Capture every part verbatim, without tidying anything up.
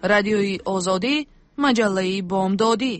رادیوی آزادی، مجله بامدادی.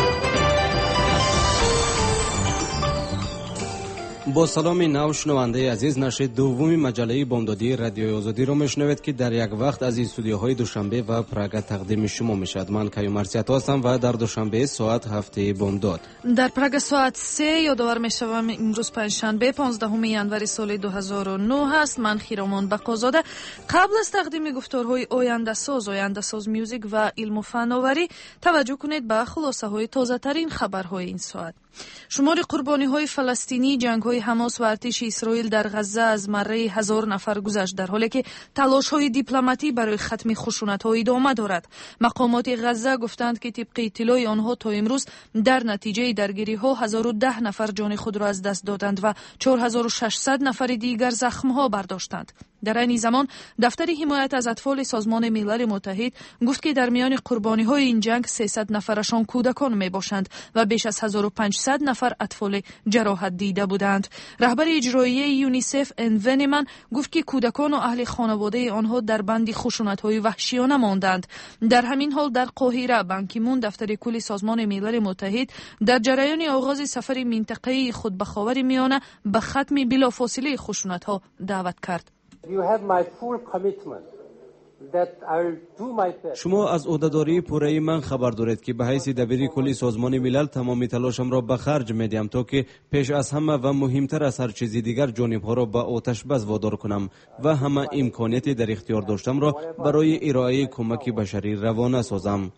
با سلام نو شنونده عزیز، نشر دومی مجله بامدادی رادیوی آزادی را میشنوید که در یک وقت از استودیوهای دوشنبه و پراگ تقدیم شما میشد. من کیو مرسیت هستم و در دوشنبه ساعت هفته بامداد. در پراگ ساعت سه یادآور میشوم امروز پنجشنبه پانزدهم ژانویه سال دو هزار و نه است. من خیرامان بقازاده قبل از تقدیم گفتارهای آینده ساز آینده ساز میوزیک و علم و فناوری توجه کنید به خلاصه های تازه ترین خبرهای این ساعت. شمار قربانی های فلسطینی جنگ های حماس و ارتش اسرائیل در غزه از مره هزار نفر گذشت، در حالی که تلاش های دیپلماتی برای ختم خشونت ها ادامه دارد. مقامات غزه گفتند که طبق اطلاع آنها تا امروز در نتیجه درگیری ها هزار و ده نفر جان خود را از دست دادند و چهار هزار و ششصد نفر دیگر زخم ها برداشتند. در این زمان دفتر حمایت از اطفال سازمان ملل متحد گفت که در میان قربانی های این جنگ سیصد نفرشان کودکان می باشند و بیش از هزار و پانصد نفر اطفال جراحت دیده بودند. رهبر اجرایی یونیسف ان ونیمن گفت که کودکان و اهل خانواده آنها در بند خشونت های وحشیانه ماندند. در همین حال در قاهره بان کی مون دفتر کل سازمان ملل متحد در جریان آغاز سفر منطقه‌ای خود به خاورمیانه به ختم بلافاصله خشونت ها دعوت کرد. شما از عهدهداری پوره من خبر دارید که به حیث دبیر کلی سازمان ملل تمامی تلاشم را به خرج میدیم تا که پیش از همه و مهمتر از هر چیزی دیگر جانبها را به آتش بس وادار کنم و همه امکاناتی در اختیار داشتم را برای ارائه کمک بشری روانه سازم.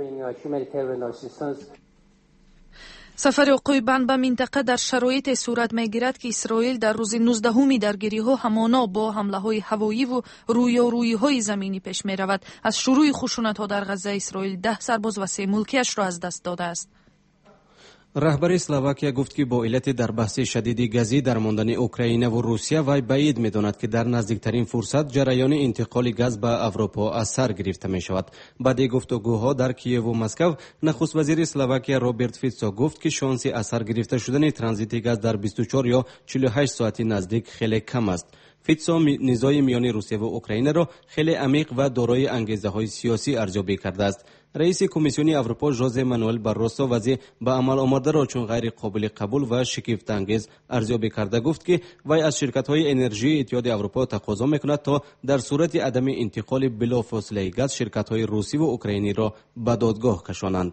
سفر عقوبان به منطقه در شرایط صورت میگیرد که اسرائیل در روز نوزدهم درگیری ها همانا با حمله های هوایی و رویارویی های زمینی پیش می رود. از شروع خشونت ها در غزه اسرائیل ده سرباز و سه ملکیش را از دست داده است. رهبر اسلواکیا گفت که با علت در بحث شدید گازی در ماندن اوکراین و روسیه وی بعید می‌داند که در نزدیکترین فرصت جریان انتقال گاز به اروپا از سر گرفته می شود. بعد گفتگوها در کیف و مسکو، نخست وزیر اسلواکیا روبرت فیتسو گفت که شانس از سر گرفته شدن ترانزیت گاز در بیست و چهار یا چهل و هشت ساعتی نزدیک خیلی کم است. فیتسو نزاع میان روسیه و اوکراین را خیلی عمیق و دارای انگیزه‌های سیاسی ارزیابی کرده است. رئیس کمیسیون اروپا ژوزه مانوئل باروسو وضع به عمل آمده را چون غیر قابل قبول و شگفت‌انگیز ارزیابی کرده گفت که وی از شرکت‌های انرژی اتحاد اروپا تقاضا می‌کند تا در صورت عدم انتقال بلافاصله گاز شرکت‌های روسی و اوکراینی را به دادگاه کشانند.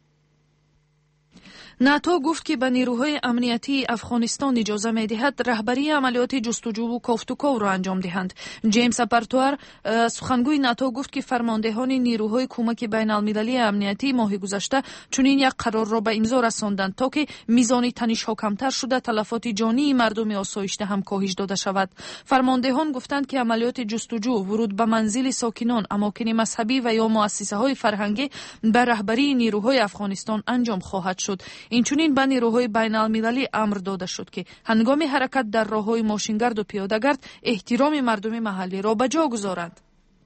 ناتو گفت که به نیروهای امنیتی افغانستان اجازه می‌دهد رهبری عملیات جستجو و کافتوکاو را انجام دهند. جیمز اپرتوار سخنگوی ناتو گفت که فرماندهان نیروهای کمک بین‌المللی امنیتی ماه گذشته چنین یک قرار را به امضا رساندند تا که میزان تنش‌ها کمتر شده تلفات جانی مردم آسایشته هم کاهش داده شود. فرماندهان گفتند که عملیات جستجو، ورود به منزل ساکنان، اماکن مذهبی و یا مؤسسه‌های فرهنگی به رهبری نیروهای افغانستان انجام خواهد شد. اینچنین به نیروهای بین المللی امر داده شد که هنگام حرکت در راههای ماشینگرد و پیاده‌گرد احترام مردم محلی را به جا گذارند.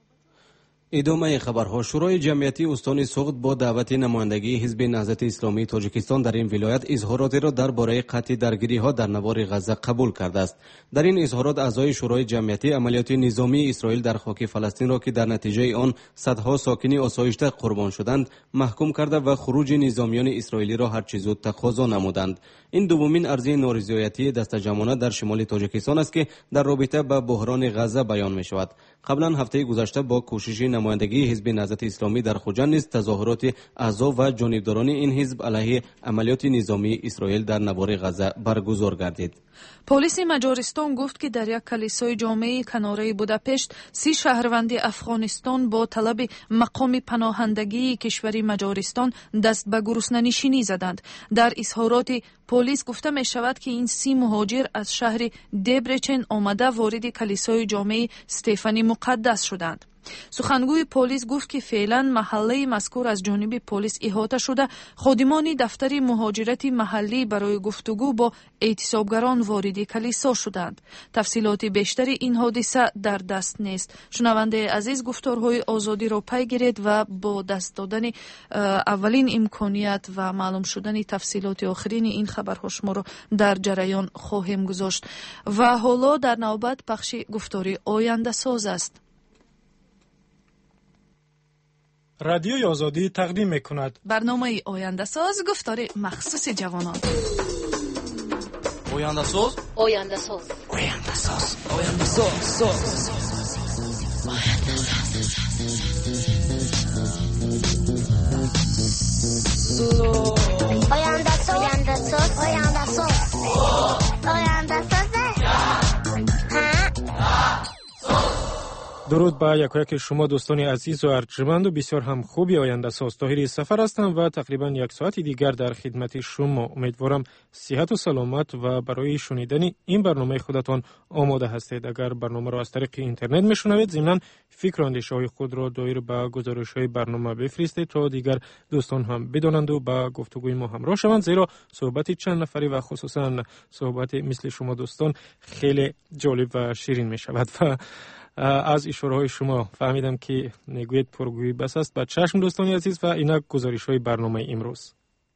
ادامه خبرها. شورای جمعیتی استان سوغد با دعوت نمایندگی حزب نهضت اسلامی تاجیکستان در این ولایت اظهاراتی را درباره قطع درگیری ها در نوار غزه قبول کرده است. در این اظهارات اعضای شورای جمعیتی عملیات نظامی اسرائیل در خاک فلسطین را که در نتیجه آن صدها ساکن آسایشته قربان شدند محکوم کرده و خروج نظامیان اسرائیلی را هر چه زود تقاضا نمودند. این دومین عرضه نارضایتی دست جمعانه در شمال تاجیکستان است که در رابطه با بحران غزه بیان می شود. قبلا هفته گذشته با کوشش نمایندگی حزب نهضت اسلامی در خوجند نیز تظاهرات اعضا و جانبداران این حزب علیه عملیات نظامی اسرائیل در نوار غزه برگزار گردید. پلیس مجارستان گفت که در یک کلیسای جامعه کناره بوداپشت سی شهروند افغانستان با طلب مقام پناهندگی کشور مجارستان دست به گرسنه‌نشینی زدند. در اظهارات پلیس گفته می شود که این سی مهاجر از شهر دبرچن آمده وارد کلیسای جامعه استفانی مقدس شدند. سخنگوی پلیس گفت که فعلا محله مذکور از جانب پلیس احاطه شده. خادمان دفتر مهاجرت محلی برای گفتگو با اعتصابگران وارد کلیسا شدند. تفصیلات بیشتر این حادثه در دست نیست. شنونده عزیز، گفتارهای آزادی را پی گیرید و با دست دادن اولین امکانیت و معلوم شدن تفصیلات آخرین این خبرها شما را در جریان خواهیم گذاشت. و حالا در نوبت بخش گفتاری آینده ساز است. رادیوی آزادی تقدیم می‌کند. برنامه آینده ساز گفتار مخصوص جوانان. آینده ساز آینده ساز آینده ساز آینده ساز آینده ساز آینده ساز آینده ساز آینده ساز درود به یک و یک شما دوستان عزیز و ارجمند و بسیار هم خوبی آینده ساز. طاهری سفر هستم و تقریبا یک ساعت دیگر در خدمت شما. امیدوارم صحت و سلامت و برای شنیدن این برنامه خودتان آماده هستید. اگر برنامه را از طریق اینترنت میشنوید ضمن فکر و اندیشه های خود را دایر به گزارش های برنامه بفرستید تا دیگر دوستان هم بدانند و با گفتگوی ما همراه شوند، زیرا صحبت چند نفری و خصوصا صحبت مثل شما دوستان خیلی جالب و شیرین می شود. و از اشاره های شما فهمیدم که نگوید پرگویی بس است. با چشم دوستانی عزیز و اینک گزارش های برنامه امروز.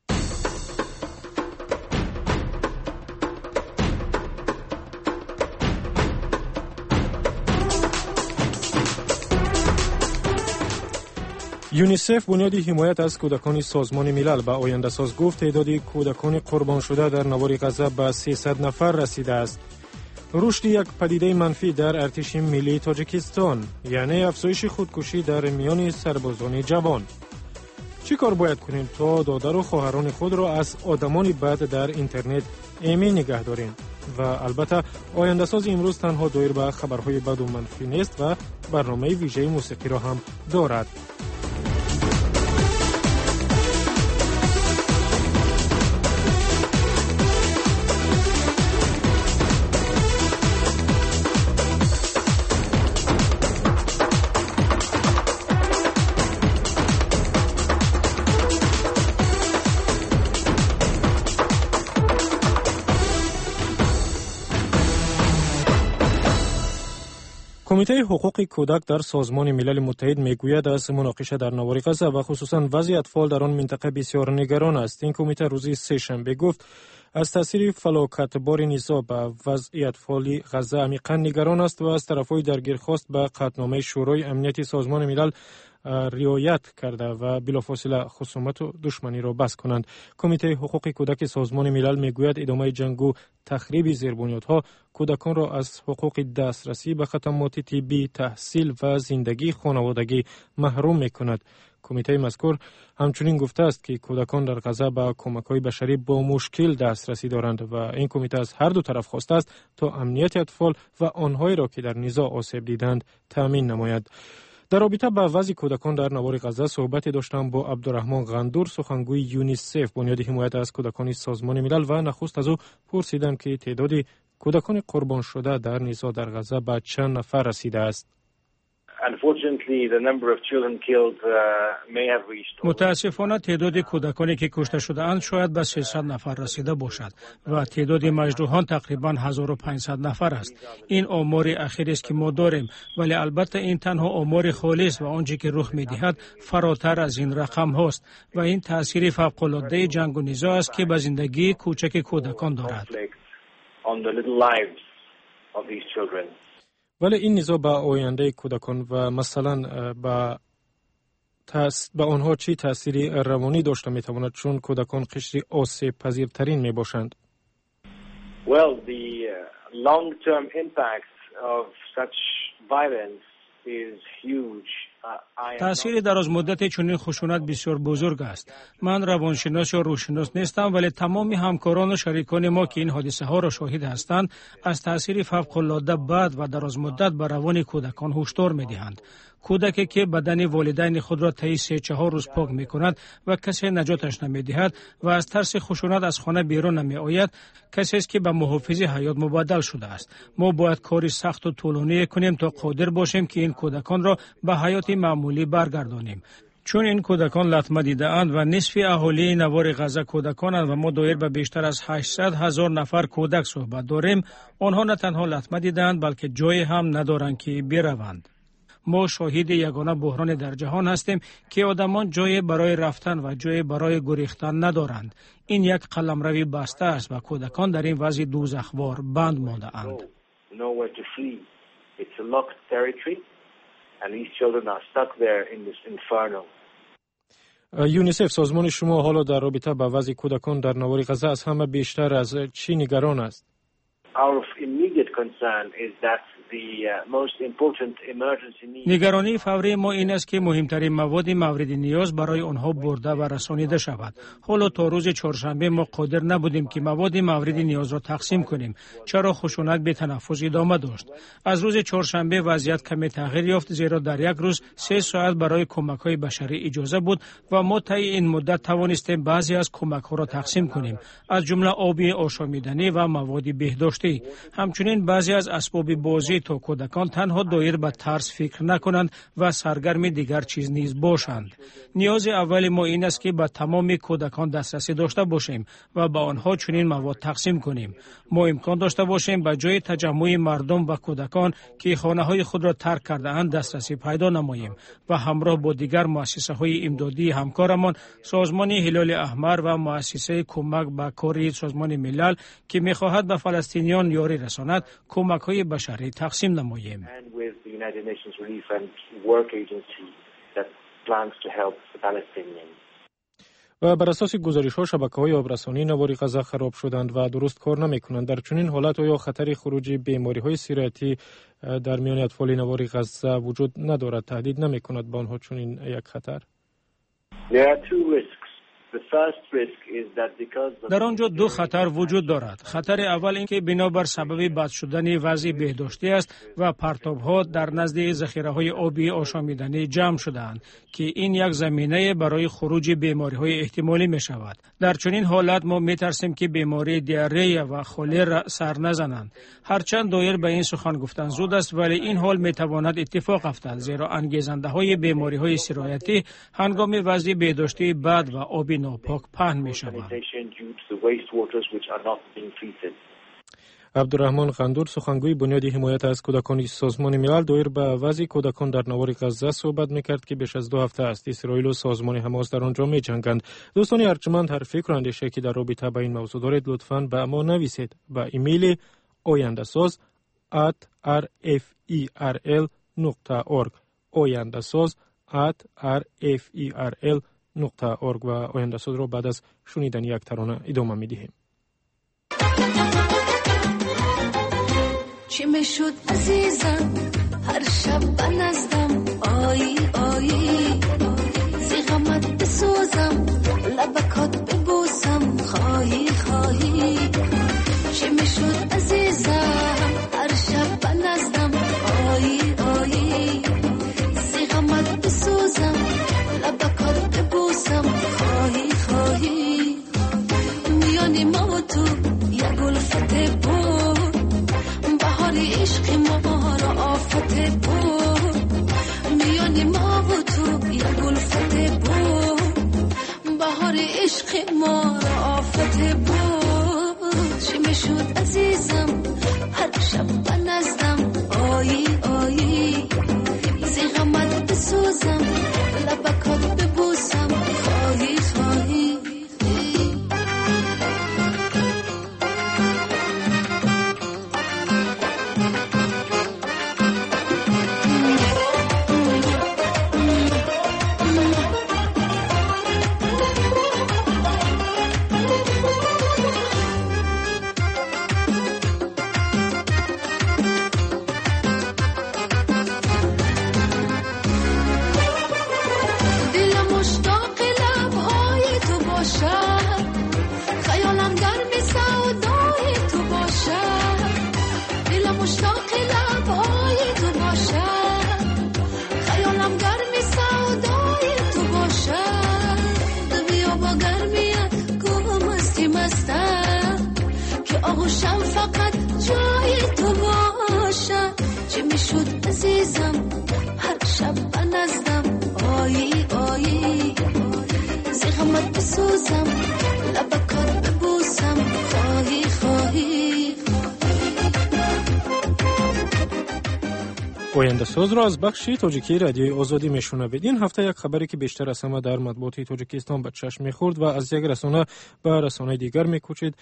یونیسف بنیاد حمایت از کودکان سازمان ملل به آینده ساز گفت تعداد کودکان قربان شده در نوار غزه به سیصد نفر رسیده است. رشد یک پدیده منفی در ارتش ملی تاجیکستان، یعنی افزایش خودکشی در میان سربازان جوان. چی کار باید کنیم تا دادر و خواهران خود را از آدمان بد در اینترنت ایمن نگه داریم؟ و البته آینده ساز امروز تنها دایر به خبرهای بد و منفی نیست و برنامه ویژه موسیقی را هم دارد. کمیته حقوق کودک در سازمان ملل متحد میگوید از مناقشه در نوار غزه و خصوصا وضع اطفال در آن منطقه بسیار نگران است. این کمیته روز سه‌شنبه گفت از تاثیر فلاکتبار نزاع به وضع اطفال غزه عمیقا نگران است و از طرفهای درگیر خواست به قطعنامه شورای امنیت سازمان ملل رعایت کرده و بلافاصله خصومت و دشمنی را بس کنند. کمیته حقوق کودک سازمان ملل میگوید ادامه جنگ و تخریب زیربنیادها کودکان را از حقوق دسترسی به خدمات طبی، تحصیل و زندگی خانوادگی محروم میکند. کمیته مذکور همچنین گفته است که کودکان در غزه به کمک‌های بشری با مشکل دسترسی دارند و این کمیته از هر دو طرف خواسته است تا امنیت اطفال و آنهایی را که در نزاع آسیب دیدند تامین نماید. در رابطه با وضع کودکان در نوار غزه صحبت داشتم با عبدالرحمن غندور، سخنگوی یونیسف بنیاد حمایت از کودکان سازمان ملل، و نخست از او پرسیدم که تعداد کودکان قربان شده در نزاع در غزه به چند نفر رسیده است. متاسفانه تعداد کودکانی که کشته شده اند شاید به سیصد نفر رسیده باشد و تعداد مجروحان تقریبا هزار و پانصد نفر است. این آمار اخیری است که ما داریم، ولی البته این تنها آمار خالص و آنچه که رخ می‌دهد فراتر از این رقم هاست و این تأثیر فوق‌العاده جنگ و نزاع است که به زندگی کوچک کودکان دارد. ولی این نزاع به آینده کودکان و مثلا به تاس... به آنها چی تأثیری روانی داشته میتواند، چون کودکان قشر آسیب پذیرترین می باشند؟ Well, the uh, long-term impact of such violence is huge. تأثیر دراز مدت چنین خشونت بسیار بزرگ است. من روانشناس یا روانشناس نیستم، ولی تمام همکاران و شریکان ما که این حادثه ها را شاهد هستند از تأثیر فوق‌العاده بد و دراز مدت بر روان کودکان هشدار می‌دهند. کودکی که بدن والدین خود را طی سه چهار روز پاک می‌کند و کسی نجاتش نمی‌دهد و از ترس خشونت از خانه بیرون نمی‌آید، کسی است که به محافظ حیات مبدل شده است. ما باید کاری سخت و طولانی کنیم تا قادر باشیم که این کودکان را به حیات معمولی برگردانیم. چون این کودکان لطمه دیده اند و نصف اهالی نوار غزه کودکانند و ما دایر به بیشتر از هشتصد هزار نفر کودک صحبت داریم، آنها نه تنها لطمه دیدند بلکه جای هم ندارند که بروند. ما شاهد یگانه بحران در جهان هستیم که آدمان جای برای رفتن و جای برای گریختن ندارند. این یک قلمروی بسته است و کودکان در این وضع دوزخوار بند مانده اند. And these children are stuck there in this inferno. یونیسف سازمان شما حالا در رابطه با وضع کودکان در نوار غزه از همه بیشتر از چی نگران است؟ Our immediate concern is that the uh, most important emergency needs. نگرانی فوری ما این است که مهمترین مواد مورد نیاز برای آنها برده و رسانیده شود. حالا تا روز چهارشنبه ما قادر نبودیم که مواد مورد نیاز را تقسیم کنیم، چرا خشونت به تنفس ادامه داشت. از روز چهارشنبه وضعیت کمی تغییر یافت، زیرا در یک روز سه ساعت برای کمک‌های بشری اجازه بود و ما طی این مدت توانستیم بعضی از کمک‌ها را تقسیم کنیم، از جمله آبی آشامیدنی و مواد بهداشتی. همچنین بعضی از اسباب بازی تا کودکان تنها دایر به ترس فکر نکنند و سرگرم دیگر چیز نیز باشند. نیاز اول ما این است که به تمام کودکان دسترسی داشته باشیم و به آنها چنین مواد تقسیم کنیم. ما امکان داشته باشیم به جای تجمع مردم و کودکان که خانه‌های خود را ترک کرده اند دسترسی پیدا نماییم و همراه با دیگر مؤسسه‌های امدادی همکارمان، سازمان هلال احمر و مؤسسه کمک به کار سازمان ملل که می‌خواهد به فلسطینیان یاری رساند، کمک‌های بشری تقسیم نماییم. و بر اساس گزارش‌ها شبکه‌های آبرسانی نوار غزه خراب شدند و درست کار نمی‌کنند. در چنین حالت آیا خطر خروج بیماری‌های سیرتی در میان اطفال نوار غزه وجود ندارد؟ تهدید نمی‌کند به آنها چنین یک خطر؟ در آنجا دو خطر وجود دارد. خطر اول این که بنابر سبب بد شدن وضع بهداشتی است و پرتاب‌ها در نزد ذخیره‌های آبی آشامیدنی جمع شده‌اند که این یک زمینه برای خروج بیماری‌های احتمالی می‌شود. در چنین حالت ما می‌ترسیم که بیماری دیاره و خولر سر نزنند. هرچند دایر به این سخن گفتن زود است، ولی این حال می‌تواند اتفاق افتد، زیرا انگیزنده‌های بیماری‌های سرایتی هنگام وضع بهداشتی بد و آبی ناپاک پهن می‌شوند. عبدالرحمن قندور، سخنگوی بنیاد حمایت از کودکان سازمان ملل، دایر به وضع کودکان در نوار غزه صحبت می‌کرد که بیش از دو هفته است اسرائیل و سازمان حماس در آنجا می‌جنگند. دوستان ارجمند، هر فکر و اندیشه‌ای که در رابطه با این موضوع دارید لطفاً به ما نویسید به ایمیل oyandasaz at r f e r l dot org oyandasaz at r f e r l dot org و آینده‌ساز را بعد از شنیدن یک ترانه ادامه می‌دهیم. چی میشد عزیزم هر شب بنزدم آیی آیی زیغمت بسوزم لبکات ببوسم خواهی خواهی چی میشد عزیزم هر شب بنزدم آیی آیی زیغمت بسوزم لبکات ببوسم خواهی خواهی میانی ما و تو یک الفت بود بهاری عشق ما را آفت بود میانی ما و تو یک الفت بود بهاری عشق ما را آفت بود چی میشد عزیزم هر شب بنزدم آیی آیی زیغمت بسوزم لبکات ببوسم خواهی خواهی آینده‌ساز را از بخش تاجیکی رادیوی آزادی میشنوید. این هفته یک خبری که بیشتر از همه در مطبوعات تاجیکستان به چشم میخورد و از یک رسانه به رسانه دیگر میکوچید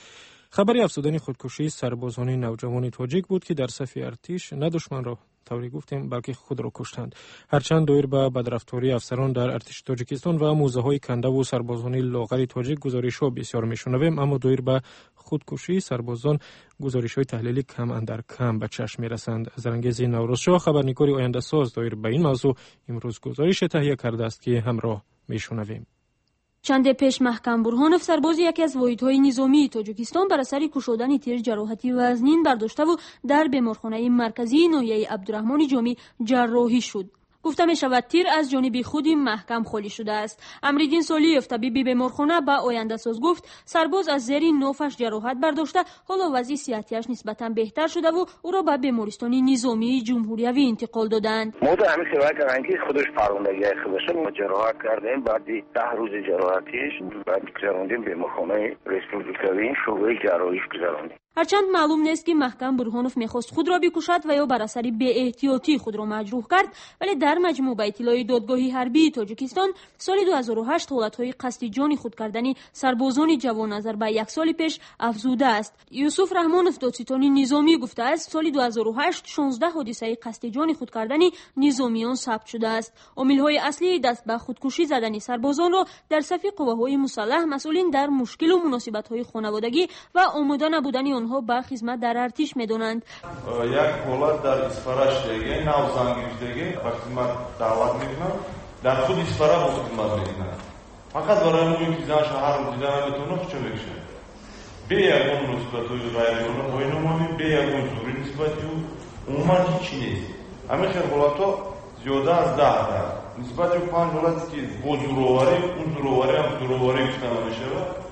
خبری افزودن خودکشی سربازان نوجوان تاجیک بود که در صف ارتش نه دشمن را طوری گفتیم بلکه خود را کشتند. هرچند دایر به بدرفتاری افسران در ارتش تاجیکستان و موزه‌های کنده و سربازان لاغر تاجیک گزارش‌ها بسیار میشنویم، اما دایر به خودکشی سربازان گزارش‌های تحلیلی کم اندر کم به چشم می‌رسند. از رنگیز نوروز شاه خبرنگار آینده ساز دایر به این موضوع امروز گزارش تهیه کرده است که همراه میشنویم. چند پیش محکم برهانов سرباز یکی از واحدهای نظامی تاجیکستان بر اثر کشودن تیر جراحتی وزنین برداشته و در بیمارخانه مرکزی ناحیه عبدالرحمن جامی جراحی شد. گفته می شود تیر از جانب خود محکم خالی شده است. امرالدین سالیف طبیب بیمارخانه به آینده ساز گفت سرباز از زیر نافش جراحت برداشته، حالا وضع صحتیش نسبتا بهتر شده و او را به بیمارستان نظامی جمهوریوی انتقال دادند. ما در همین خبر کردن که خودش پروندگی خودش ما جراحت کردیم، بعد ده روز جراحتیش بعد گذراندیم بیمارخانه ریسپوبلیکوی شعبه جراحیش گذراندیم. هرچند معلوم نیست که محکم برهانов میخواست خود را بکشد و یا بر اثر بی احتیاطی خود را مجروح کرد، ولی در مجموع به اطلاع دادگاه حربی تاجیکستان سال دو هزار و هشت حالتهای قصد جان خود کردن سربازان جوان نظر به یک سال پیش افزوده است. یوسف رحمانov دادستان نظامی گفته است سال دو هزار و هشت شانزده حادثه قصد جان خود کردن نظامیان ثبت شده است. عامل‌های اصلی دست به خودکشی زدن سربازان را در صف قوه‌های مسلح مسئولین در مشکل و مناسبت‌های خانوادگی و آماده نبودن آنها به خدمت در ارتش می‌دانند. یک حالت در اسفراشدگی نوزانگیردگی به خدمت دعوت می‌کنند، در خود اسفرا به خدمت می‌کنند. فقط برای اون که زن شوهر رو دیدن نمی‌تونه چه بشه. به یکون نسبت‌های رایگان وینومانی به یکون زوری نسبتی عموما هیچ نیست. همین خیلی حالت‌ها زیاده از ده درصد نسبت به پنج حالتی که با زورواری اون زورواری هم زورواری می‌شنوه میشه.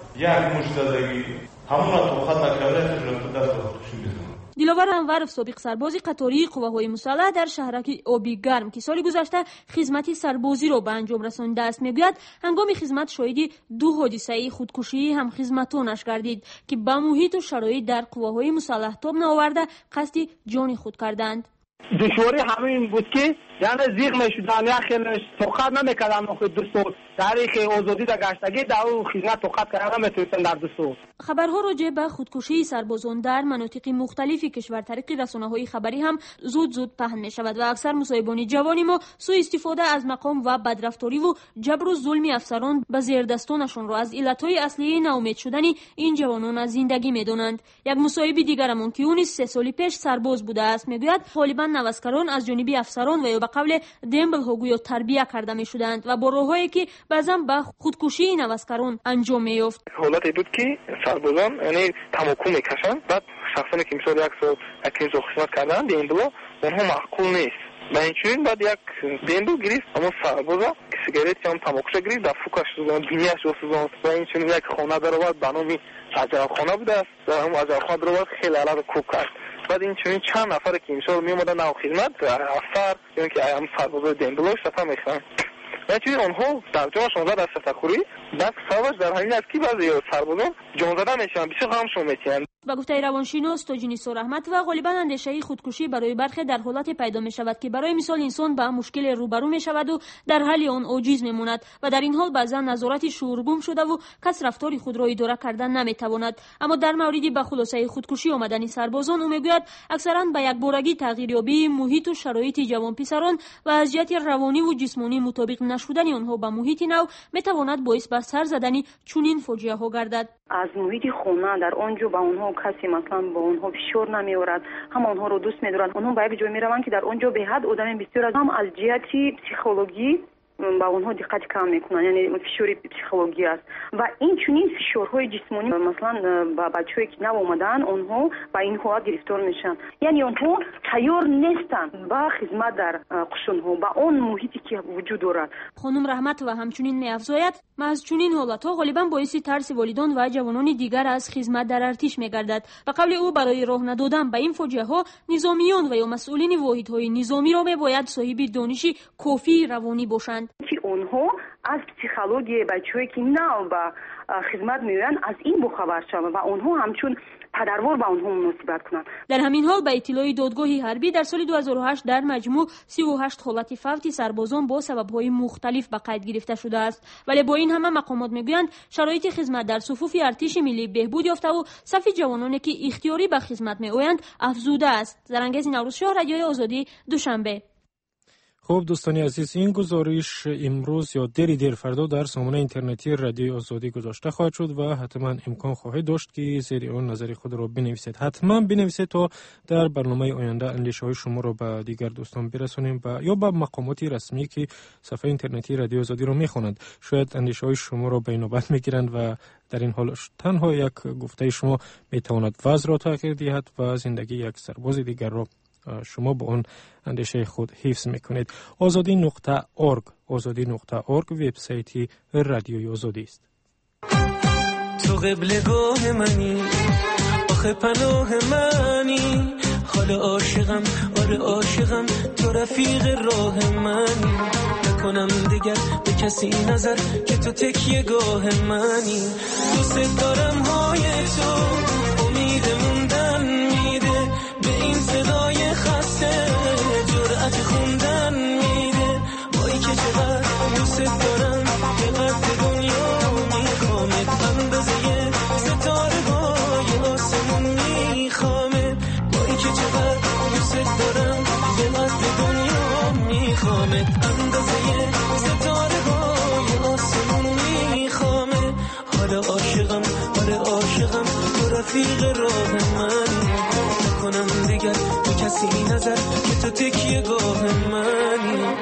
یک مشتدگی همون را توخط نکرده خیلی دست خودشون میزنن. دلاور انورов سابق سرباز قطاری قوه‌های مسلح در شهرک آبی گرم که سال گذشته خدمت سربازی را به انجام رسانیده است میگوید هنگام خدمت شاهد دو حادثه خودکشی هم خدمتانش گردید که با محیط و شرایط در قوه‌های مسلح تاب نآورده قصد جان خود کردند. دشواری همین بود که یعنی زیغ میشدن یا خیلی توقت نمیکردن خود دوستو تاریخ آزادی در گشتگی در اون خدمت توقت کردن نمیتونستن در دوستو. خبرها راجع به خودکشی سربازان در مناطق مختلفی کشور طریق رسانه‌های خبری هم زود زود پهن می شود و اکثر مصاحبان جوانی ما سوء استفاده از مقام و بدرفتاری و جبر و ظلم افسران به زیردستانشان را از علتهای اصلی ناامید شدن این جوانان از زندگی میدانند. یک مصاحب دیگرمان که اون سه سال پیش سرباز بوده است میگوید غالبا نوسکران از جانب افسران و یا به قبل دمبل ها گویا تربیت کرده می شدند و با راههایی که بعضا به خودکشی نوسکران انجام می یافت. حالتی بود که سربازان یعنی تماکو میکشن، بعد شخصانی که مثلا یک سال اکنون زو خدمت کردن دمبلا اونها معقول نیست. من اینچنین بعد یک دمبل گرفت اما سربازا سیگارت هم تماکوش گرفت در فوکش سوزان دنیاش رو سوزان و اینچنین یک خانه در آورد به نام اجرخانه بوده است و اون اجرخانه در آورد خیلی علاقه کوب کرد. بعد این چنین چند نفر که امسال می اومدن نو خدمت افسر یا که هم سربازای دمبلوش صفا میخوان و چنین آنها در جا شانزده در سرتخوری بس سببش در همین است که بعضی سربازان جان زده میشن بسیار غمشون میتین. با گفته روانشناس تاجینیسا رحمت و غالبا اندیشه خودکشی برای برخی در حالت پیدا می شود که برای مثال انسان با مشکل روبرو می شود و در حال آن عاجز می ماند و در این حال بعضا نظارت شعورگم شده و کس رفتار خود را اداره کردن نمی تواند. اما در موردی به خلاصه خودکشی آمدن سربازان او میگوید اکثرا به یک بارگی تغییریابی محیط و شرایط جوان پسران و وضعیت روانی و جسمانی مطابق نشدن آنها با محیط نو می تواند باعث بر سر زدن چنین فاجعه ها گردد. از محیط خانه در آنجا با اونها کسی مثلا با اونها فشار نمیآورد، هم آنها رو دوست می‌دارند، اونها به یک جای میروند که در آنجا به حد آدم بسیار هم از جهت پسیکولوژی با اونها دقت کم میکنن، یعنی فشار پسیکولوژی است و این چنین فشارهای جسمانی مثلا با بچه‌ای که نو اومدن اونها با این حالت گرفتار میشن، یعنی اونها تیار نیستن با خدمت در قشونها با اون محیطی که وجود دارد. خانم رحمت و همچنین می‌افزاید از چنین حالت‌ها غالبا باعث ترس والدان و جوانان دیگر از خدمت در ارتش می‌گردد. به قول او برای راه ندادن به این فاجعه‌ها نظامیان و یا مسئولین واحدهای نظامی را می‌باید صاحب دانش کافی روانی باشند. که اونها از پسیخولوژی بچه‌ای که نو به خدمت میآیند از این بخبر شوند و اونها همچون پدروار با اونها مناسبت کنند. در همین حال به اطلاع دادگاه حربی در سال دو هزار و هشت در مجموع سی و هشت حالت فوت سربازان با سبب‌های مختلف به قید گرفته شده است، ولی با این همه مقامات میگویند شرایط خدمت در صفوف ارتش ملی بهبود یافته و صف جوانانی که اختیاری به خدمت میآیند افزوده است. زرنگز نوروز شاه، رادیوی آزادی، دوشنبه. خب دوستان عزیز، این گزارش امروز یا دری دیر فردا در سامانه اینترنتی رادیوی آزادی گذاشته خواهد شد و حتما امکان خواهید داشت که زیر آن نظر خود را بنویسید. حتما بنویسید تا در برنامه آینده اندیشه های شما را به دیگر دوستان برسانیم و یا به مقامات رسمی که صفحه اینترنتی رادیوی آزادی را میخوانند. شاید اندیشه های شما را به نوبت میگیرند و در این حال تنها یک گفته شما میتواند وضع را تغییر دهد و زندگی یک سرباز دیگر را شما با اون اندیشه خود حفظ میکنید. آزادی نقطه اورگ آزادی نقطه اورگ وبسایت رادیوی آزادی است. تو قبلگاه منی، آخه پناه منی، حال عاشقم، آره عاشقم، تو رفیق راه منی، نکنم دیگر به کسی نظر که تو تکیه گاه منی، دوست دارم های تو امید موندن میده، به این صدای خسته جرأت خوندن میده، وای که چقدر دوست دارم به قد دنیا میخوامت، اندازه ستاره های آسمون میخوامت، وای که چقدر دوست دارم به قد دنیا میخوامت، اندازه ستاره های آسمون میخوامت، حالا عاشقم، حالا عاشقم، تو رفیق راه منی، نکنم دیگر به کسی نظر که تو تکیه گاه منی.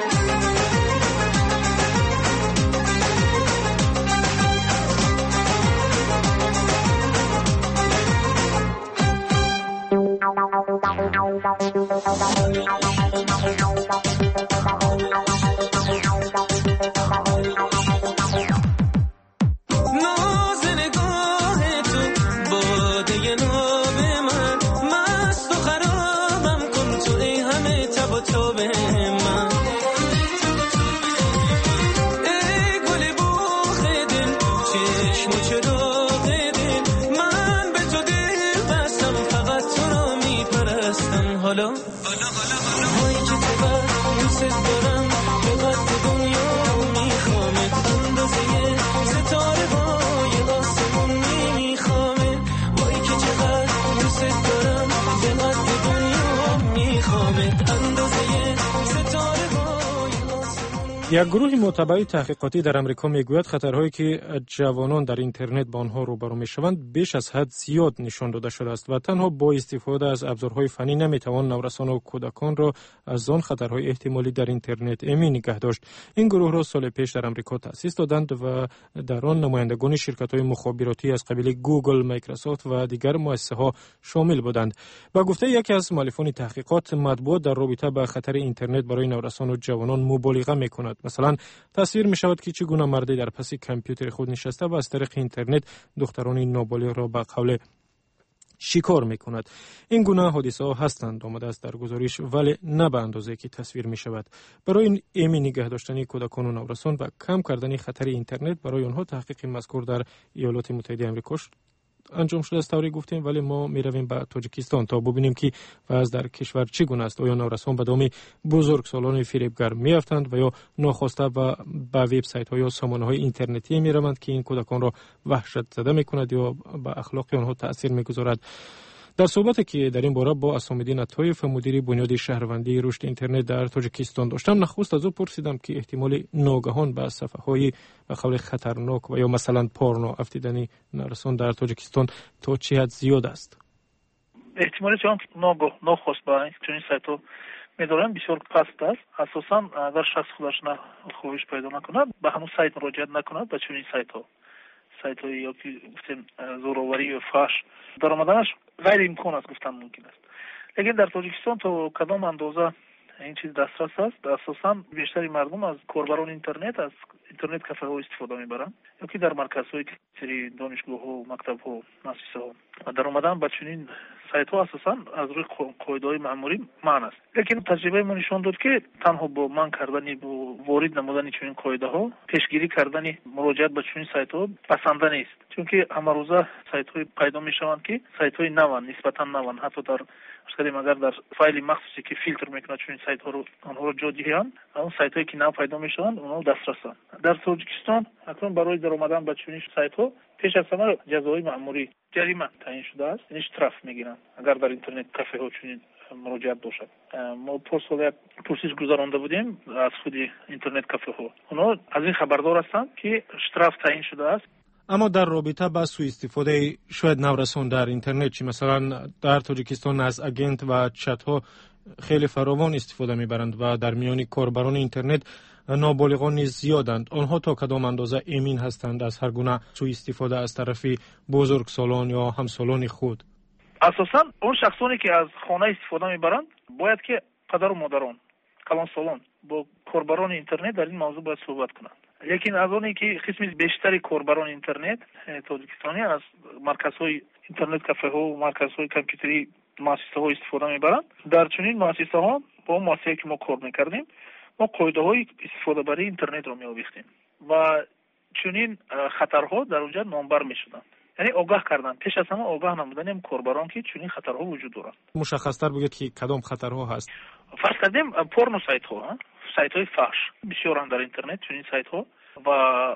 یک گروه معتبر تحقیقاتی در امریکا میگوید خطرهایی که جوانان در اینترنت با آنها روبرو میشوند بیش از حد زیاد نشان داده شده است و تنها با استفاده از ابزارهای فنی نمیتوان نوسان و کودکان را از آن خطرهای احتمالی در اینترنت امن نگه داشت. این گروه را سال پیش در امریکا تأسیس دادند و در آن نمایندگان شرکت‌های مخابراتی از قبیل گوگل، مایکروسافت و دیگر مؤسسه‌ها شامل بودند. با گفته یکی از مؤلفان تحقیقات، مطبوعات در رابطه با خطر اینترنت برای نوسان و جوانان مبالغه می‌کند. مثلا تصویر می شود که چگونه مردی در پس کامپیوتر خود نشسته و از طریق اینترنت دختران نابالغ را به قول شکار می کند. این گونه حادثه ها هستند آمده است در گزارش، ولی نه به اندازه که تصویر می شود. برای ایمن نگه داشتن کودکان و نورسان و کم کردن خطر اینترنت برای آنها تحقیق مذکور در ایالات متحده آمریکا انجام شده است طوری گفتیم، ولی ما می رویم به تاجیکستان تا ببینیم که وضع در کشور چگونه است. آیا نورسان به دام بزرگسالان فریبگر می افتند و یا ناخواسته و به وبسایت ها یا سامانه های اینترنتی می روند که این کودکان را وحشت زده می کند یا به اخلاق آنها تأثیر می گذارد؟ در صحبتی که در این باره با اسامالدین عطایف، مدیر بنیاد شهروندی رشد اینترنت در تاجیکستان داشتم، نخست از او پرسیدم که احتمال ناگهان به صفحه‌های به قول خطرناک و یا مثلا پورنو افتیدن نورسان در تاجیکستان تا چه حد زیاد است؟ احتمال چون ناگاه ناخواست با چنین سایت‌ها می‌دارن بسیار پست است. اساساً اگر شخص خودش نه خواهش پیدا نکند به همون سایت مراجعه نکند به چنین سایت‌ها سایت‌های یا که گفتیم زوراوری و فحش در آمدنش غیر امکان است گفتن ممکن است. لیکن در تاجیکستان تا کدام اندازه این چیز دسترس است؟ اساساً بیشتری مردم از کاربران اینترنت از اینترنت کافه ها استفاده میبرند یا که در مرکزهای سری دانشگاه ها و مکتب ها مؤسسه ها و در آمدن با چنین сайт ҳо асосан аз рӯи қоидаҳои маъмурӣ манъ аст. лекин таҷрибаи мо нишон дод ки танҳо бо манъ кардани бо ворид намудани чунин қоидаҳо пешгирӣ кардани муроҷиат ба чунин сайтҳо пасанда нест. чунки ҳамарӯза сайтҳои пайдо мешаванд ки сайтҳои наванд, нисбатан наванд. ҳатто дар шкадем агар дар файли махсусе ки филтр мекунад чунин сайтҳоро онҳоро ҷо диҳанд, он сайтҳое ки нав пайдо мешаванд онҳо дастрасанд. дар Тоҷикистон акнун барои даромадан ба чунин сайтҳо пеш аз ҳама ҷазои маъмурӣ ҷарима таъин шудааст, яъне штраф мегиранд агар дар интернет кафеҳо чунин муроҷиат бошад. мо парсол як пурсиш гузаронда будем аз худи интернет кафеҳо. онҳо аз ин хабардор ҳастанд ки штраф таъин шудааст. اما در رابطه با سوء استفاده شاید نورسان در اینترنت چی مثلا در تاجیکستان از اگنت و چت ها خیلی فراوان استفاده میبرند و در میان کاربران اینترنت نابالغان نیز زیادند. آنها تا کدام اندازه امین هستند از هر گونه سوء استفاده از طرف بزرگسالان یا همسالان خود؟ اساسا اون شخصانی که از خانه استفاده میبرند باید که پدر و مادران، کلانسالان با کاربران اینترنت در این موضوع باید صحبت کنند. لیکن از اونی که قسم بیشتری کاربران اینترنت تاجیکستانی از مرکزهای اینترنت کافه ها و مرکزهای کامپیوتری مؤسسه ها استفاده میبرند، در چنین مؤسسه ها با مؤسسه‌ای که ما کار میکردیم ما قاعده های استفاده برای اینترنت رو میآویختیم و چنین خطرها در اونجا نامبر میشدند. یعنی آگاه کردن، پیش از همه آگاه نمودن کاربران که چنین خطرها وجود دارند. مشخص‌تر بگید که کدام خطرها هست؟ فرض کردیم پورنو سایت ها، سایت های فحش بسیارند در اینترنت چنین سایت ها و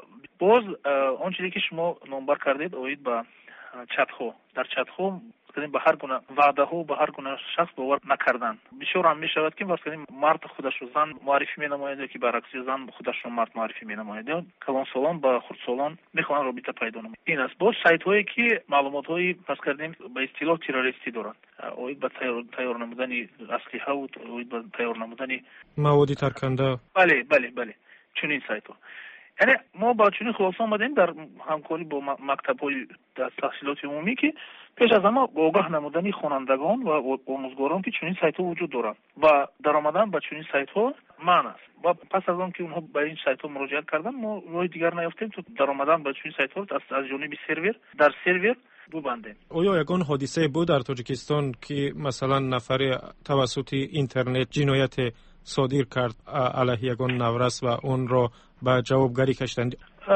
باز اون چیزی که شما نامبر کردید اوید با چت ها، در چت ها به هر گونه وعده ها به هر گونه شخص باور نکردن. بسیار هم می شود که مثلا مرد خودش رو زن معرفی می نماید که برعکس زن خودش رو مرد معرفی می نماید. کلان سالان با خردسالان میخوان رابطه پیدا نماید. این است. باز سایت هایی که معلومات های پس کردیم به اصطلاح تروریستی دارند. اوید به تیار تیار نمودن اسلحه و اوید به تیار نمودن مواد ترکنده. بله بله بله. چنین سایت ها. یعنی ما با چنین خلاصه آمدیم در همکاری با مکتب‌های تحصیلات عمومی که پیش از همه آگاه نمودن خوانندگان و آموزگاران که چنین سایت ها وجود دارند و درآمدن به چنین سایت ها منع است. و پس از آن که اونها به این سایت ها مراجعه کردن ما راه دیگر نیافتیم تو درآمدن به چنین سایت ها از از جانب سرور در سرور ببندیم. آیا یگان حادثه بود در تاجیکستان که مثلا نفر توسط اینترنت جنایت صادر کرد علیه یگان نورس و اون را به جوابگری کشیدند؟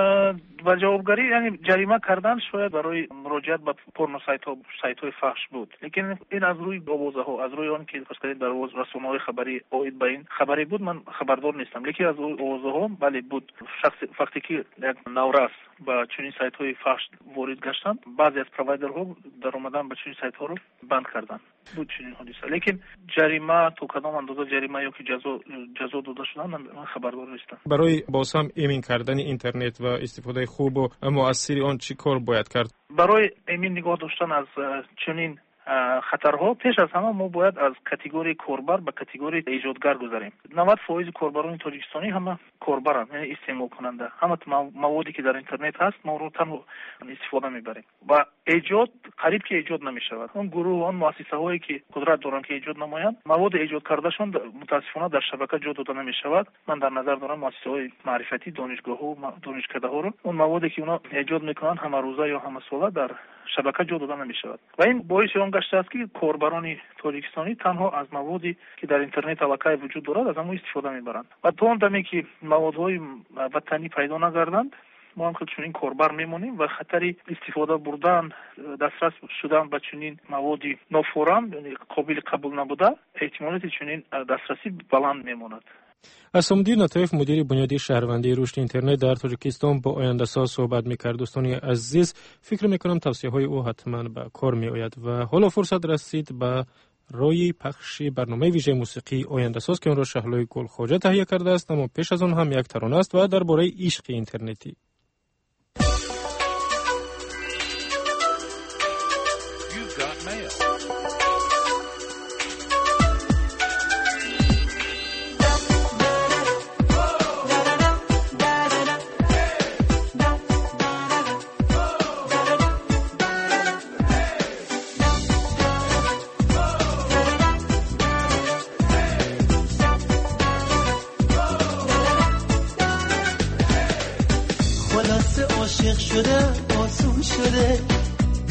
و جوابگری یعنی جریمه کردن شاید برای مراجعت به پورنو سایت ها سایت های فحش بود، لیکن این از روی آوازه ها از روی آن که خاصه در رسانه های خبری اوید به این خبری بود من خبردار نیستم، لیکن از روی آوازه ها بله بود. شخص وقتی که یک نورس با چنین سایت های فحش وارد گشتند بعضی از پروایدرها در اومدن به چنین سایت ها رو بند کردند. بود چنین حادثه، لیکن جریمه تو کدام اندازه جریمه یا که جزا جزا داده شدن من خبردار نیستم. برای بازم امین کردن اینترنت و استفاده خوب و مؤثر آن چی کار باید کرد؟ برای امین نگاه داشتن از چنین خطرها پیش از همه ما باید از کاتگوری کاربر به کاتگوری ایجادگر گذاریم. نود درصد کاربران تاجیکستانی همه کاربرند، یعنی استعمال کننده. همه موادی که در اینترنت هست ما رو تنها استفاده میبریم و ایجاد قریب که ایجاد نمیشود. اون گروه اون مؤسسه هایی که قدرت دارن که ایجاد نمایند مواد ایجاد کردهشون متاسفانه در شبکه جا داده نمیشود. من در نظر دارم مؤسسه های معرفتی، دانشگاه ها و دانشکده ها رو اون موادی که اونا ایجاد میکنن همه روزه یا همه ساله در شبکه جا داده نمیشود و این باعث اون گشته است که کاربران تاجیکستانی تنها از موادی که در اینترنت علاقه وجود دارد از همون استفاده میبرند و تا اون دمی که موادهای وطنی پیدا نگردند ما هم که چنین کاربر میمونیم و خطری استفاده بردن دسترس شدن به چنین موادی نافورم یعنی قابل قبول نبوده احتمالات چنین دسترسی بلند میموند. اسامدین نطایف مدیر بنیادی شهروندی رشد اینترنت در تاجیکستان با آینده ساز صحبت می‌کرد. دوستان عزیز فکر می‌کنم توصیه‌های او حتما به کار می‌آید و حالا فرصت رسید به روی پخش برنامه ویژه موسیقی آینده ساز که اون را شهلای گلخواجه تهیه کرده است، اما پیش از آن هم یک ترانه است و درباره عشق اینترنتی.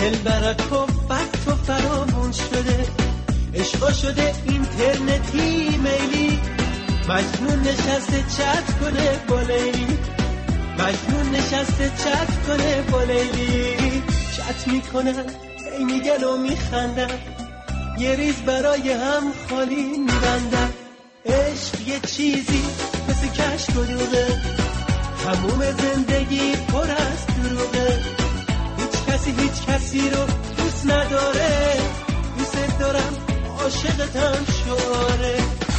دل برات و فکت و فرامون شده، عشقا شده اینترنتی میلی، مجنون نشسته چت کنه با لیلی، مجنون نشسته چت کنه با لیلی، چت میکنن ای میگن و میخندن، یه ریز برای هم خالی میبندن. عشق یه چیزی مثل کشک و دوغه، تموم زندگی پر از دروغه، هیچ کسی هیچ کسی رو دوست نداره، دوست دارم عاشقتم شعاره.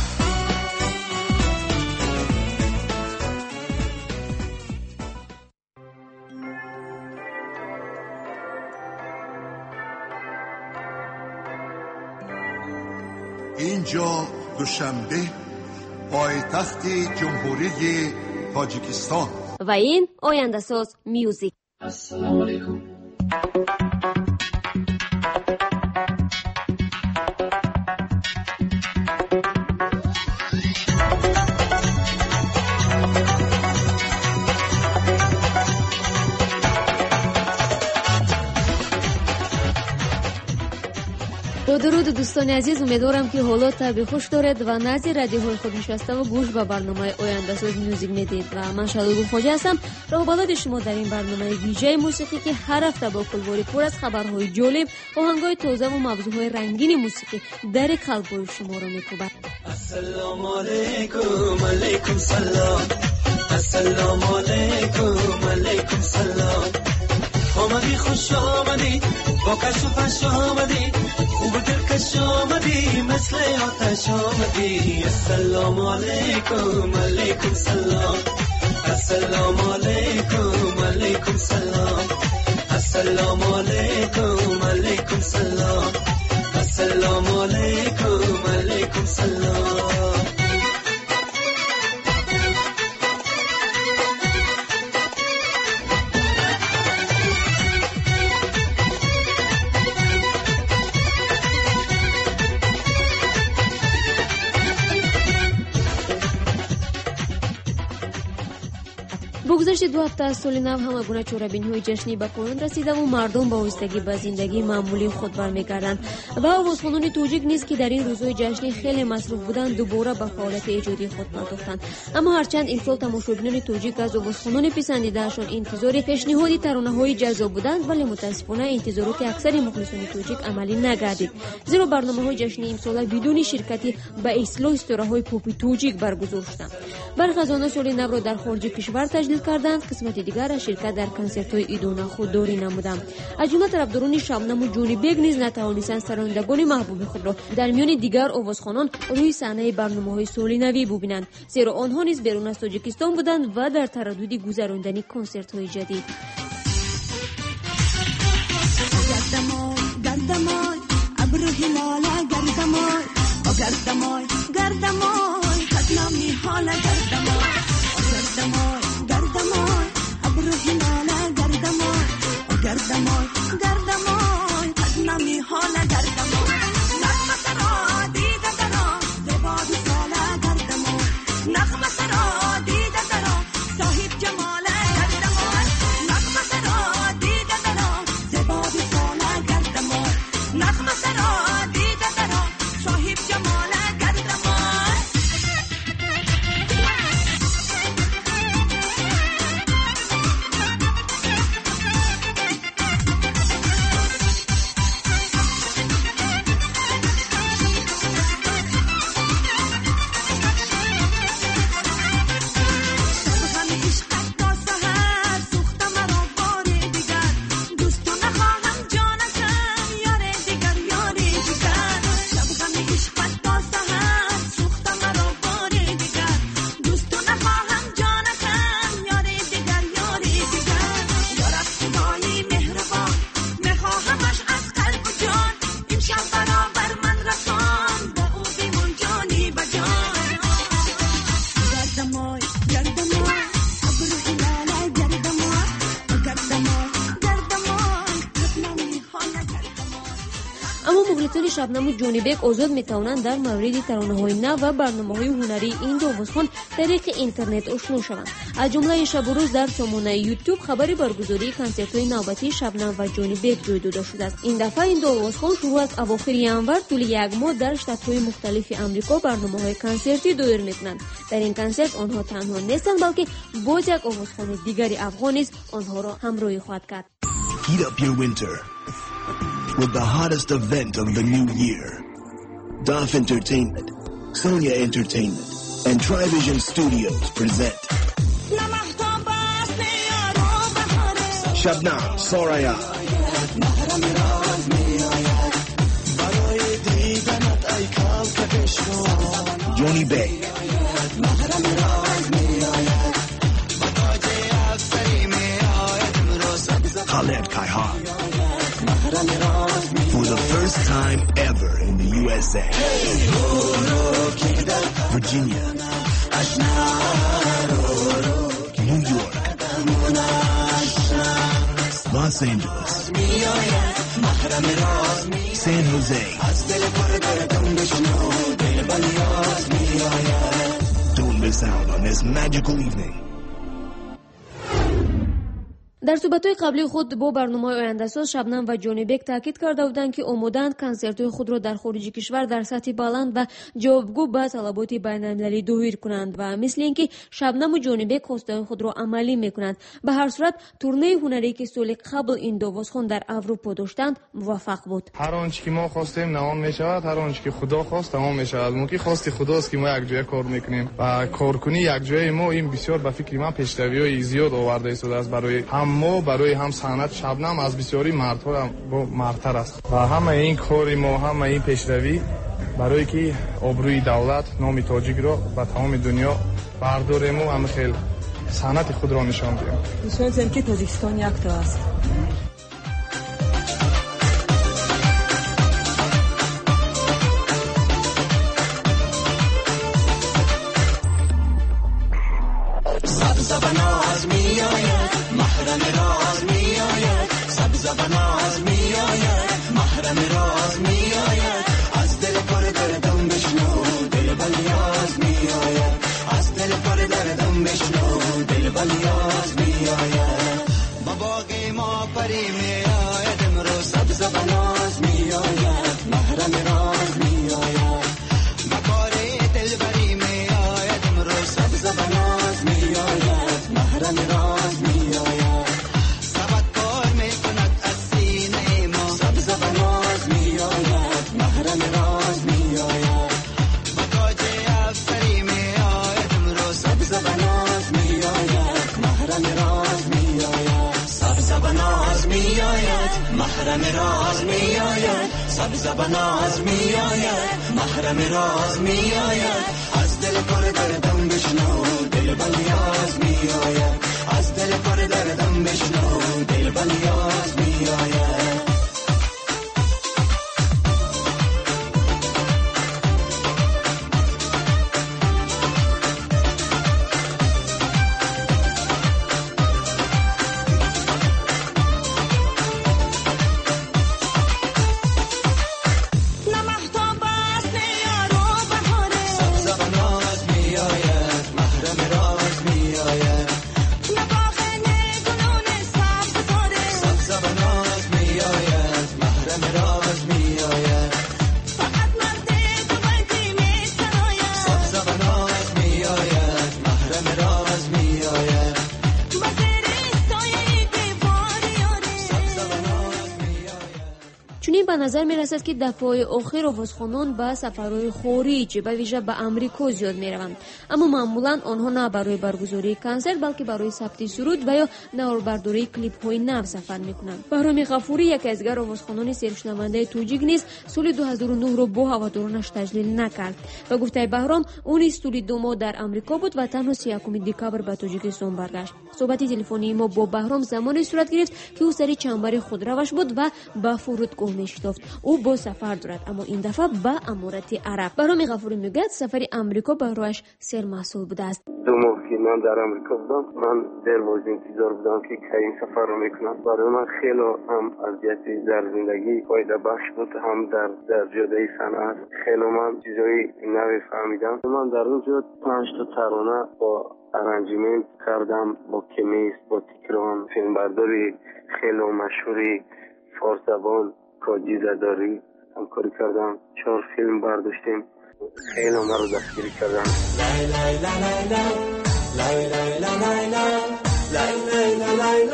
اینجا دوشنبه، پایتخت جمهوری تاجیکستان. و این آینده ساز میوزیک. السلام علیکم. با درود دوستان عزیز، امیدوارم که حالات به خوش دارد و نزد رادیوهای خود نشسته و گوش به برنامه آینده ساز میوزیک میدید. و من شادو خواجه هستم، راهبلد شما در این برنامه ویژه موسیقی که هر هفته با کلباری پر از خبرهای جالب، آهنگای تازه و موضوعهای رنگین موسیقی در قلب‌های شما را میکوبد. السلام علیکم، علیکم سلام، السلام علیکم، علیکم سلام. آمدی خوش آمدی، با کش و فش آمدی، خوب دلکش آمدی، مثل آتش آمدی. السلام علیکم، علیکم سلام، السلام علیکم، علیکم سلام، السلام علیکم، علیکم سلام، السلام علیکم، علیکم سلام. گذشت دو هفته از سال نو همه گونه چورابین‌های جشنی به پایان رسیده و مردم با آهستگی به زندگی معمولی خود برمیگردند و آوازخوانان توجیک نیز که در این روزهای جشنی خیلی مصروف بودند دوباره به فعالیت ایجادی خود پرداختند. اما هرچند امسال تماشاگران توجیک از آوازخوانان پسندیده‌شان انتظار پیشنهاد ترانه‌های جذاب بودند، ولی متاسفانه انتظارات اکثر مخلصان توجیک عملی نگردید، زیرا برنامه‌های جشنی امسال بدون شرکتی به اصلاح استوراهای پاپ توجیک برگزار شدند. برخی از آنها سال نو را در خارج کشور تجلیل کردند، قسمت دیگر از شرکت در کنسرت‌های ایدونه خودداری نمودند. از جمله طرفداران شبنم و جونی بیگ نیز نتوانستند سرایندگان محبوب خود را در میان دیگر آوازخوانان روی صحنه برنامه‌های سال نوی ببینند، زیرا آنها نیز بیرون از تاجیکستان بودند و در تردد گذراندن کنسرت‌های جدید. گردمای گردمای ابر هلال گردمای گردمای گردمای قدمی حال گردمای گردمای گردمای ابر هلال گردمای گردمای گردمای قدمی حال گردمای نغمه سرا دیده درا زباد سال گردمای نغمه سرا دیده درا صاحب جمال گردمای نغمه سرا دیده درا زباد سال گردمای نغمه سرا دیده درا صاحب جمال گردمای فعالیت‌های شبنم جونیبک آزاد می‌توانند در مورد ترانه‌های نو و برنامه‌های هنری این دو آوازخوان طریق اینترنت آشنا شوند. از جمله شب و روز در سامانه یوتیوب خبری برگزاری کنسرت‌های نوبتی شبنم و جونیبک جای داده شده است. این دفعه این دو آوازخوان شروع از اواخر ینور طول یک ماه در شتات‌های مختلف آمریکا برنامه‌های کنسرتی دایر می‌کنند. در این کنسرت آنها تنها نیستند بلکه باز یک آوازخوان دیگری افغان نیز آنها را همراهی خواهد کرد. Heat up your winter with the hottest event of the new year. D A F Entertainment, Sonia Entertainment, and Trivision Studios present Shabnam Soraya, Johnny Bay, Khaled Kaihan. For the first time ever in the U S A, Virginia, New York, Los Angeles, San Jose. Don't miss out on this magical evening. در صحبت‌های قبلی خود با برنامه‌های آینده‌ساز شبنم و جونیبک تاکید کرده بودند که آماده‌اند کنسرت‌های خود را در خارج کشور در سطح بلند و جوابگو به طلبات بین‌المللی دایر کنند و مثل اینکه شبنم و جونیبک خواسته‌های خود را عملی می‌کنند. به هر صورت تورنه هنری که سال قبل این دو آوازخوان در اروپا داشتند موفق بود. هر آنچه که ما خواستیم تمام می‌شود، هر آنچه که خدا خواست تمام می‌شود. ما که خواستی خداست که ما یک جای کار می‌کنیم و کارکنی یک جای ما این بسیار به فکر من پیشروی‌های زیاد آورده شده است برای هم ما برای هم صنعت. شبنم از بسیاری مردها با مردتر است و همه این کار ما همه این پیشروی برای که آبروی دولت نام تاجیک را به تمام دنیا برداریم و هم خیلی صنعت خود را نشان دهیم. نشان دهیم که تاجیکستان یک تا است. سبز و ناز می آید محرم راز می آید، سبز و ناز می آید محرم راز می آید، از دل پر دردم بشنو دل بلیاز می آید، از دل پر دردم بشنو دل بلیاز می آید. با باغ ما پری می آید امروز سبز و ناز می آید محرم راز می آید، با باره دلبری می آید امروز سبز و ناز می آید محرم راز می آید. سبت کار می کند از سینه ما سبز و ناز می آید محرم راز می آید، با تاج افسری می آید امروز سبز و ناز می آید محرم راز می آید، سبز و ناز می آید محرم راز می آید، سبز و ناز می آید محرم راز می آید، از دل پر دردم بشنو دل بلیاز می آید، از دل پر دردم بشنو دل بلیاز می آید. به نظر می رسد که دفعه آخر آوازخوانان به سفرهای خارج به ویژه به امریکا زیاد می روند، اما معمولا آنها نه برای برگزاری کنسرت بلکه برای ثبت سرود و یا نواربرداری کلیپ های نو سفر می کنند. بهرام غفوری یکی از دیگر آوازخوانان سرشنونده توجیک نیز سال دو هزار و نه را با هوادارانش تجلیل نکرد و گفته بهرام اون سال دو ماه در امریکا بود و تنها سی و یک دکامبر به تاجیکستان برگشت. صحبت تلفنی ما با بهرام زمانی صورت گرفت که او سری چنبر خودروش بود و به فرودگاه میشتافت. او با سفر دارد اما این دفعه به امارات عرب. بهرام غفوری میگوید سفر امریکا برایش سرمحصول بوده است. دو ماه که من در امریکا بودم، من در باز انتظار بودم که که این سفر رو میکنم. برای من خیلی هم اذیتی در زندگی فایده بخش بود، هم در در جاده صنعت خیلی من چیزایی نوی فهمیدم. من در اونجا پنج تا ترانه با ارنجمنت کردم، با کمیس، با تکران، فیلم برداری خیلی مشهوری فارس زبان کاجی زداری همکاری کردم. چهار فیلم برداشتیم، خیلی ما رو دستگیری کردن. لای لای لای لای لای لای لای لای لای لای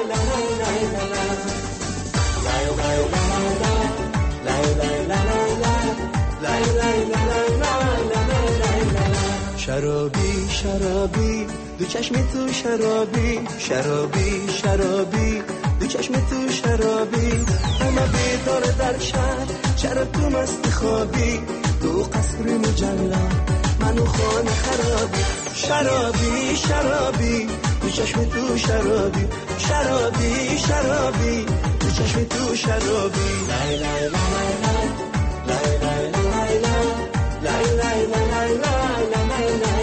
شرابی شرابی دو چشم تو شرابی شرابی شرابی دو چشم تو شرابی همه بیدار در شهر شراب تو مست خوابی تو قصر مجلا منو خانه خرابی شرابی شرابی دو چشم تو شرابی شرابی شرابی دو چشم تو شرابی لای لای لای لای لای لای لای لای لای لای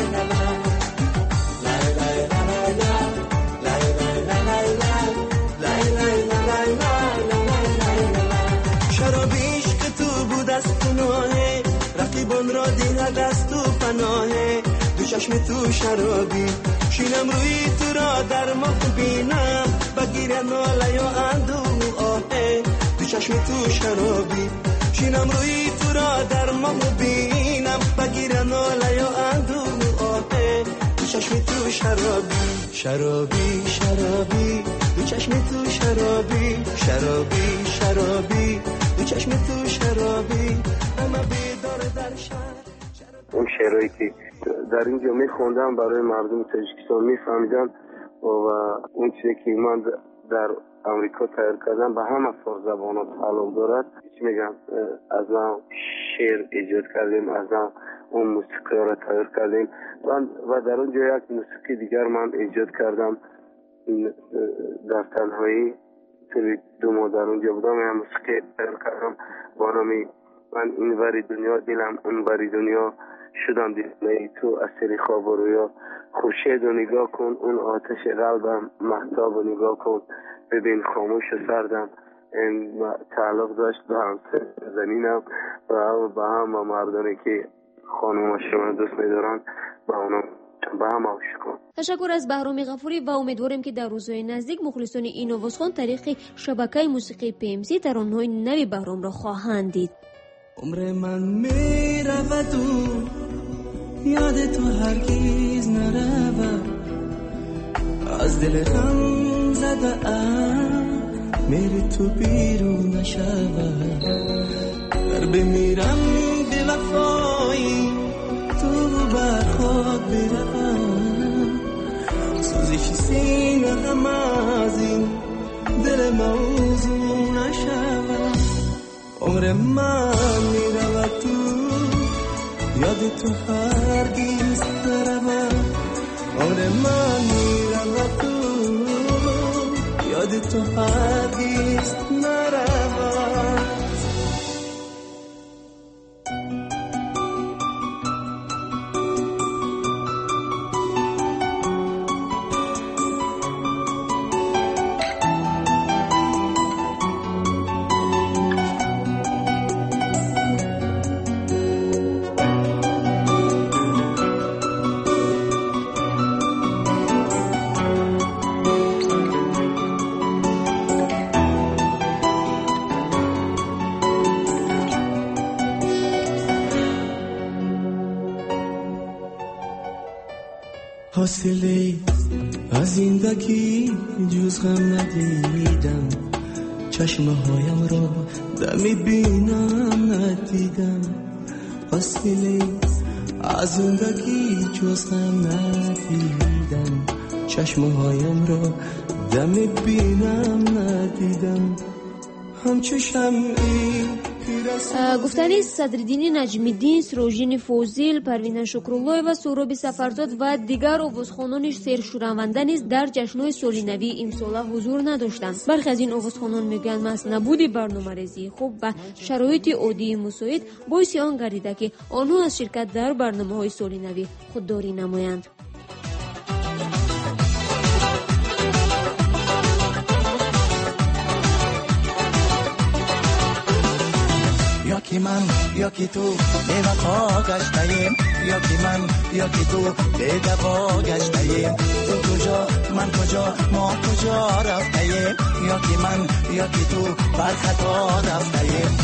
رقیبان را دیه دست و پناهه دو چشم تو شرابی شینم روی تو را در ماه بینم بگیر ناله یا اندو آهه دو چشم تو شرابی شینم روی تو را در ماه بینم بگیر ناله یا اندو آهه دو چشم تو شرابی شرابی شرابی دو چشم تو شرابی شرابی شرابی دو چشم تو شرابی همه بیدار در شهر. اون شعرهایی که در اینجا میخوندم برای مردم تاجیکستان میفهمیدن و اون چیزی که من در امریکا تغییر کردم به همه فارس زبان‌ها تعلق دارد. چی میگم، از من شعر ایجاد کردیم، از من اون موسیقی را تغییر کردیم و در اونجا یک موسیقی دیگر من ایجاد کردم در تنهایی. توی دو ماه در اونجا بودم، یک موسیقی تغییر کردم با نامی من این وری دنیا دلم اون وری دنیا شدم دیدنه تو اثری خواب و رویا خورشید رو نگاه کن اون آتش قلبم مهتاب رو نگاه کن ببین خاموش و سردم. این تعلق داشت به هم زنینم و به هم مردانی که خانم شما دوست میدارن به اونا به هم عاشقم. تشکر از بهرام غفوری و امیدواریم که در روزهای نزدیک مخلصان این آوازخوان طریق شبکه موسیقی پی ام سی ترانه‌های نوی بهرام را خواهند دید. عمر من می رود و یاد تو هرگز نرود از دل غم زده ام میری تو بیرون نشود در بمیرم به وفایی تو بر خود بروم سوزش سینه غم از این دل موضوع نشود. عمر من می رود تو یاد تو هرگز نرود عمر من می رود تو یاد تو هرگز نرود. حاصله از زندگی جز غم ندیدم چشمه هایم را دمی بینم ندیدم حاصله از زندگی جز غم ندیدم چشمه هایم را دمی بینم ندیدم همچو شمعی گفتنی صدرالدین نجمی‌الدین، سروژین فوزیل، پروین شکرالله و سهراب سفرزاد و دیگر آوازخوانان سرشورونده نیز در جشن‌های سال نوی امسال حضور نداشتند. برخی از این آوازخوانان میگویند از نبود برنامه‌ریزی خوب و شرایط عادی مساعد باعث آن گردیده که آنها از شرکت در برنامه‌های سال نوی خودداری نمایند. یا که تو به وفا گشتیم، یا که من یا که تو به دوا گشتیم. تو کجا من کجا ما کجا رفتیم، یا که من یا که تو بر خطا رفتیم.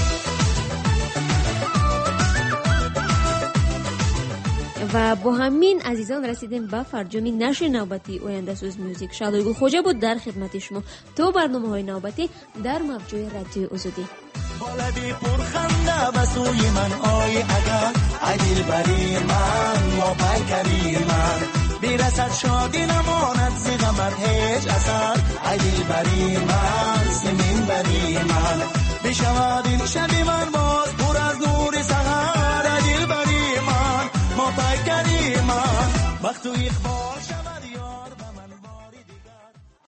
و با همین عزیزان رسیدیم به فرجامی نشر نوبتی آینده سوز میوزیک. شادوی گل خوجا بود در خدمت شما. تو برنامه های نوبتی در موجهای رادیو آزادی. بالدی پرخنده و سوی من آی اگر عدل بری من ما پیکری من برسد شادی نماند ز غمت هیچ اثر. عدل بری من سمین بری من بشود این شب من باز پر از نور سحر. عدل بری من ما پیکری من وقت و اقبال